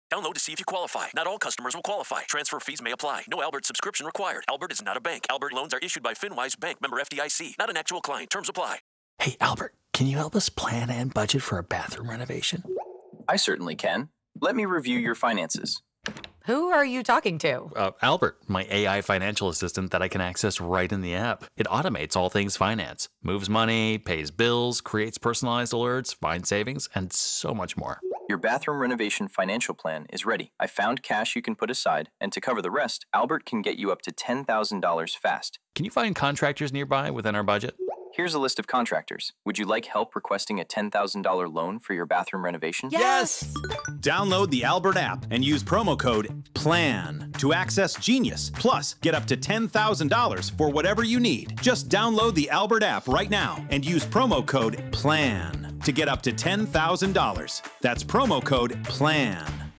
Download to see if you qualify. Not all customers will qualify. Transfer fees may apply. No Albert subscription required. Albert is not a bank. Albert loans are issued by FinWise Bank, member FDIC. Not an actual client. Terms apply. Hey, Albert, can you help us plan and budget for a bathroom renovation? I certainly can. Let me review your finances. Who are you talking to? Albert, my AI financial assistant that I can access right in the app. It automates all things finance, moves money, pays bills, creates personalized alerts, finds savings, and so much more. Your bathroom renovation financial plan is ready. I found cash you can put aside, and to cover the rest, Albert can get you up to $10,000 fast. Can you find contractors nearby within our budget? Here's a list of contractors. Would you like help requesting a $10,000 loan for your bathroom renovation? Yes! Download the Albert app and use promo code PLAN to access Genius. Plus, get up to $10,000 for whatever you need. Just download the Albert app right now and use promo code PLAN to get up to $10,000. That's promo code PLAN.